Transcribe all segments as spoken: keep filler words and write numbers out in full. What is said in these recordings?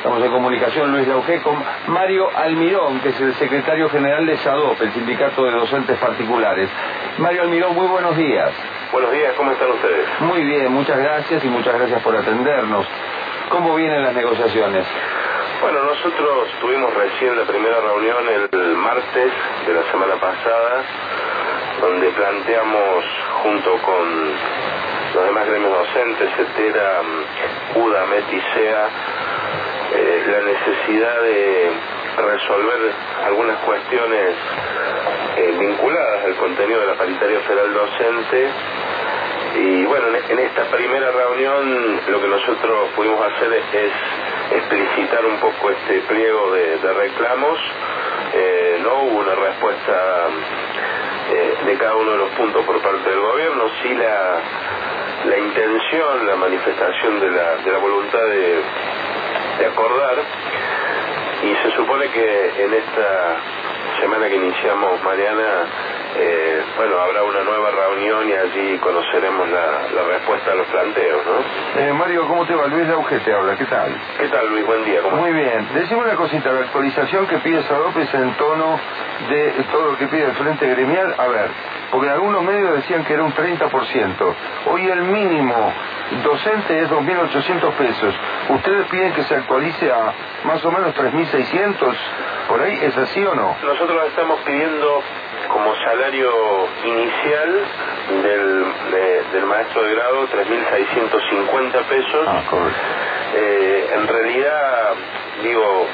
Estamos en comunicación, Luis Laugé, con Mario Almirón, que es el secretario general de SADOP, el Sindicato de Docentes Particulares. Mario Almirón, muy buenos días. Buenos días, ¿cómo están ustedes? Muy bien, muchas gracias y muchas gracias por atendernos. ¿Cómo vienen las negociaciones? Bueno, nosotros tuvimos recién la primera reunión el martes de la semana pasada, donde planteamos junto con los demás gremios docentes, CETERA, UDA, MET y SEA, eh, la necesidad de resolver algunas cuestiones eh, vinculadas al contenido de la paritaria federal docente. Y bueno, en esta primera reunión lo que nosotros pudimos hacer es explicitar un poco este pliego de, de reclamos. Eh, no hubo una respuesta eh, de cada uno de los puntos por parte del gobierno, sí la, la intención, la manifestación de la, de la voluntad de, de acordar, y se supone que en esta semana que iniciamos mañana, eh, bueno, habrá una nueva reunión y allí conoceremos la, la respuesta a los planteos, ¿no? Eh, Mario, ¿cómo te va? Luis Laugé te habla, ¿qué tal? ¿Qué tal, Luis? Buen día, ¿cómo Muy bien. Decime una cosita, la actualización que pide SADOP es en tono de todo lo que pide el Frente Gremial. A ver, porque algunos medios decían que era un treinta por ciento. Hoy el mínimo docente es dos mil ochocientos pesos. ¿Ustedes piden que se actualice a más o menos tres mil seiscientos? ¿Por ahí es así o no? Nosotros estamos pidiendo como salario inicial del, de, del maestro de grado tres mil seiscientos cincuenta pesos. Ah, correcto. Eh, en realidad, digo,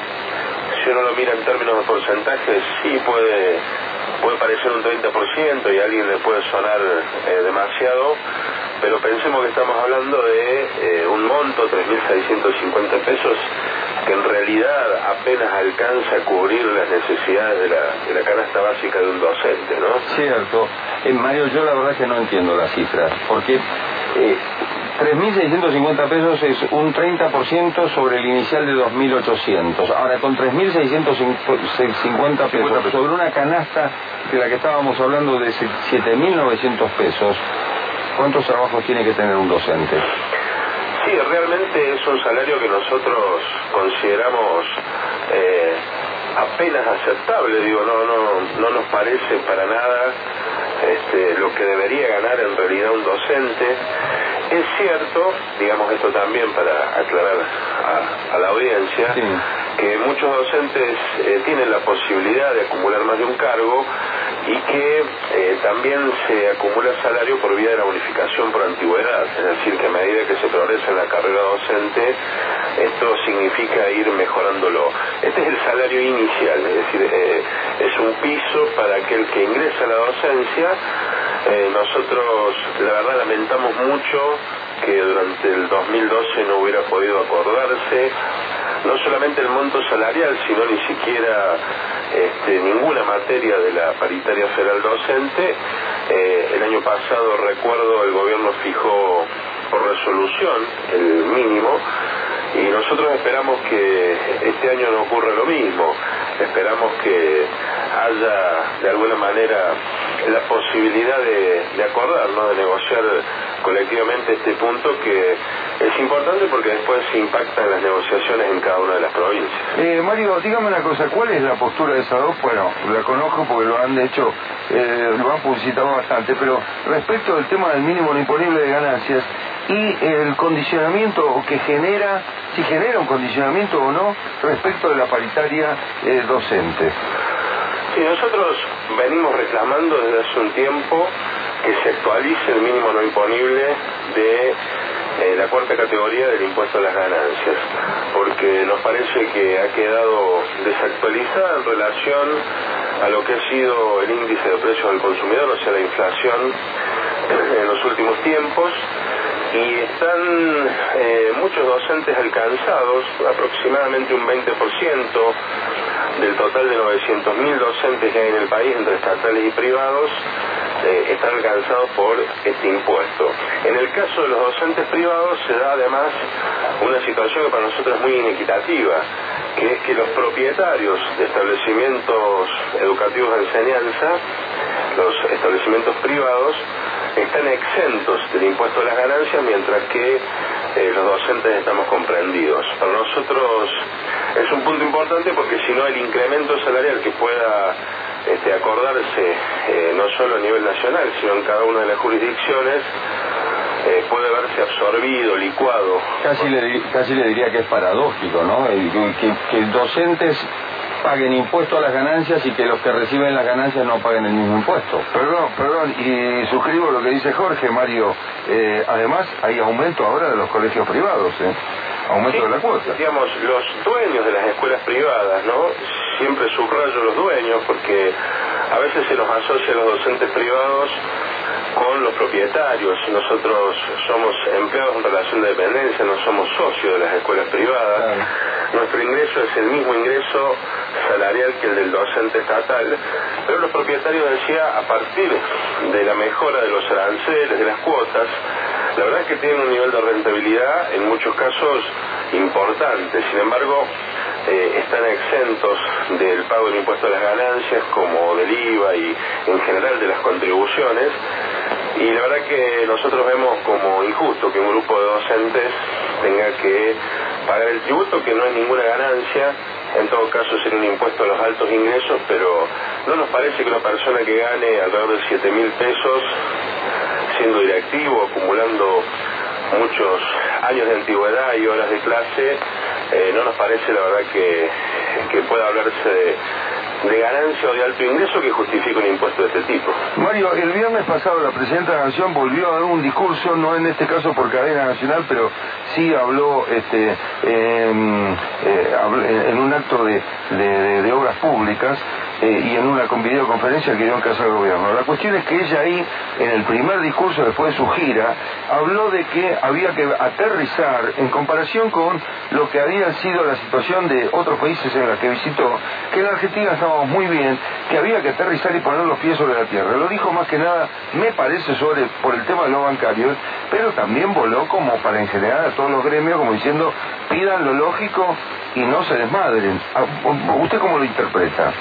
si uno lo mira en términos de porcentajes, sí puede puede parecer un treinta por ciento y a alguien le puede sonar eh, demasiado, pero pensemos que estamos hablando de eh, un monto, tres mil seiscientos cincuenta pesos, que en realidad apenas alcanza a cubrir las necesidades de la, de la canasta básica de un docente, ¿no? Cierto. Eh, Mario, yo la verdad que no entiendo las cifras, porque eh, tres mil seiscientos cincuenta pesos es un treinta por ciento sobre el inicial de dos mil ochocientos. Ahora, con tres mil seiscientos cincuenta pesos sobre una canasta de la que estábamos hablando de siete mil novecientos pesos, ¿cuántos trabajos tiene que tener un docente? Sí, realmente es un salario que nosotros consideramos eh, apenas aceptable, digo, no, no, no nos parece para nada este, lo que debería ganar en realidad un docente. Es cierto, digamos esto también para aclarar a, a la audiencia, sí, que muchos docentes eh, tienen la posibilidad de acumular más de un cargo y que eh, también se acumula salario por vía de la bonificación por antigüedad, es decir, que a medida que se progresa en la carrera docente, esto significa ir mejorándolo. Este es el salario inicial, es decir, eh, es un piso para aquel que ingresa a la docencia. Eh, nosotros, la verdad, lamentamos mucho que durante el dos mil doce no hubiera podido acordarse no solamente el monto salarial, sino ni siquiera este, ninguna materia de la paritaria federal docente. Eh, el año pasado, recuerdo, el gobierno fijó por resolución el mínimo, y nosotros esperamos que este año no ocurra lo mismo. Esperamos que haya de alguna manera la posibilidad de, de acordar, ¿no?, de negociar colectivamente este punto, que es importante porque después impacta en las negociaciones en cada una de las provincias. Eh, Mario, dígame una cosa, ¿cuál es la postura de SADOP? Bueno, la conozco porque lo han de hecho, eh, lo han publicitado bastante, pero respecto del tema del mínimo no imponible de ganancias y el condicionamiento que genera, si genera un condicionamiento o no, respecto de la paritaria eh, docente. Sí, nosotros venimos reclamando desde hace un tiempo que se actualice el mínimo no imponible de eh, la cuarta categoría del impuesto a las ganancias, porque nos parece que ha quedado desactualizada en relación a lo que ha sido el índice de precios al consumidor, o sea, la inflación en los últimos tiempos, y están eh, muchos docentes alcanzados, aproximadamente un veinte por ciento del total de novecientos mil docentes que hay en el país, entre estatales y privados, eh, están alcanzados por este impuesto. En el caso de los docentes privados se da además una situación que para nosotros es muy inequitativa, que es que los propietarios de establecimientos educativos de enseñanza, los establecimientos privados, están exentos del impuesto a las ganancias, mientras que eh, los docentes estamos comprendidos. Para nosotros es un punto importante porque si no el incremento salarial que pueda este, acordarse eh, no solo a nivel nacional, sino en cada una de las jurisdicciones, eh, puede verse absorbido, licuado. Casi le, casi le diría que es paradójico, ¿no? Que, que, que docentes paguen impuesto a las ganancias y que los que reciben las ganancias no paguen el mismo impuesto. Perdón, perdón, y suscribo lo que dice Jorge, Mario. Eh, además, hay aumento ahora de los colegios privados, ¿eh? Aumento sí, de la cuota. Digamos, los dueños de las escuelas privadas, ¿no? Siempre subrayo los dueños porque a veces se nos asocia a los docentes privados con los propietarios. Nosotros somos empleados en relación de dependencia, no somos socios de las escuelas privadas. Claro. Nuestro ingreso es el mismo ingreso salarial que el del docente estatal, pero los propietarios, decía, a partir de la mejora de los aranceles, de las cuotas, la verdad es que tienen un nivel de rentabilidad en muchos casos importante. Sin embargo, eh, están exentos del pago del impuesto a las ganancias, como del I V A y en general de las contribuciones. Y la verdad que nosotros vemos como injusto que un grupo de docentes tenga que pagar el tributo, que no es ninguna ganancia. En todo caso sería un impuesto a los altos ingresos, pero no nos parece que una persona que gane alrededor de siete mil pesos, siendo directivo, acumulando muchos años de antigüedad y horas de clase, eh, no nos parece la verdad que, que pueda hablarse de, de ganancia o de alto ingreso que justifique un impuesto de este tipo. Mario, el viernes pasado la Presidenta de la Nación volvió a dar un discurso, no en este caso por cadena nacional, pero sí habló este, eh, eh, habló en un acto de, de, de obras públicas eh, y en una con videoconferencia que dio en Casa del Gobierno. La cuestión es que ella ahí, en el primer discurso después de su gira, habló de que había que aterrizar en comparación con lo que había sido la situación de otros países en los que visitó, que en la Argentina estábamos muy bien, que había que aterrizar y poner los pies sobre la tierra. Lo dijo más que nada, me parece, sobre por el tema de los bancarios, pero también voló como para en general a todos los gremios, como diciendo, pidan lo lógico y no se desmadren. ¿Usted cómo lo interpreta?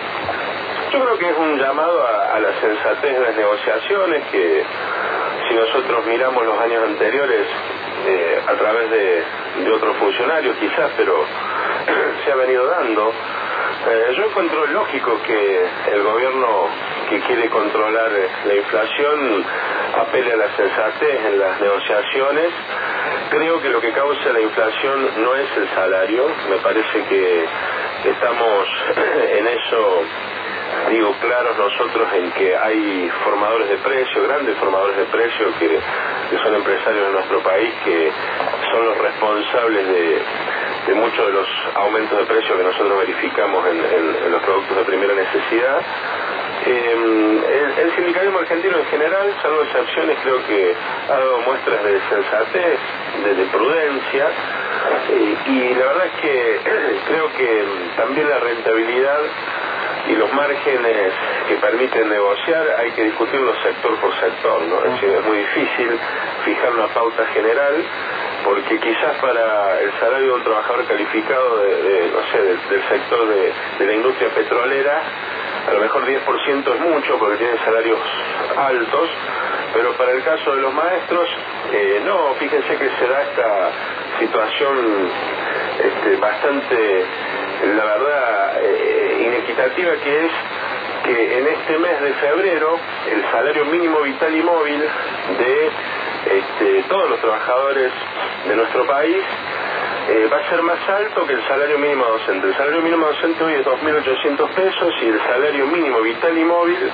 Yo creo que es un llamado a, a la sensatez de las negociaciones, que si nosotros miramos los años anteriores, eh, a través de, de otros funcionarios quizás, pero se ha venido dando. Eh, yo encuentro lógico que el gobierno que quiere controlar la inflación apele a la sensatez en las negociaciones. Creo que lo que causa la inflación no es el salario, me parece que estamos en eso, digo, claros nosotros en que hay formadores de precio, grandes formadores de precio que, que son empresarios de nuestro país, que son los responsables de, de muchos de los aumentos de precio que nosotros verificamos en, en, en los productos de primera necesidad. Eh, el, el sindicalismo argentino en general, salvo excepciones, creo que ha dado muestras de sensatez, de, de prudencia, eh, y la verdad es que creo que también la rentabilidad y los márgenes que permiten negociar hay que discutirlos sector por sector, ¿no? Es decir, es muy difícil fijar una pauta general, porque quizás para el salario de un trabajador calificado de, de no sé, del, del sector de, de la industria petrolera, a lo mejor diez por ciento es mucho porque tienen salarios altos, pero para el caso de los maestros, eh, no, fíjense que se da esta situación este, bastante, la verdad, eh, inequitativa, que es que en este mes de febrero el salario mínimo vital y móvil de este, todos los trabajadores de nuestro país eh, va a ser más alto que el salario mínimo docente. El salario mínimo docente hoy es dos mil ochocientos pesos y el salario mínimo vital y móvil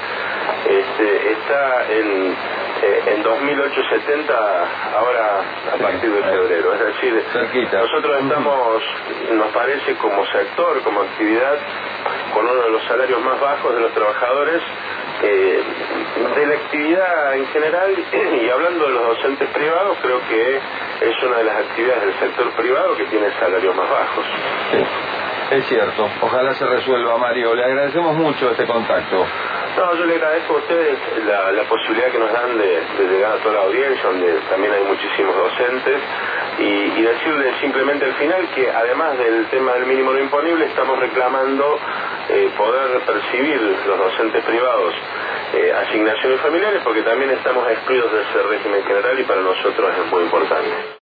este, está en, eh, en dos mil ochocientos setenta ahora a partir de febrero. Es decir, cerquita. Nosotros estamos, nos parece, como sector, como actividad, con uno de los salarios más bajos de los trabajadores eh, de la actividad en general, y hablando de los docentes privados, creo que es una de las actividades del sector privado que tiene salarios más bajos. Sí, es cierto. Ojalá se resuelva, Mario. Le agradecemos mucho este contacto. No, yo le agradezco a ustedes la, la posibilidad que nos dan de, de llegar a toda la audiencia, donde también hay muchísimos docentes, y, y decirles simplemente al final que además del tema del mínimo no imponible, estamos reclamando eh, poder percibir los docentes privados eh, asignaciones familiares, porque también estamos excluidos de ese régimen general y para nosotros es muy importante.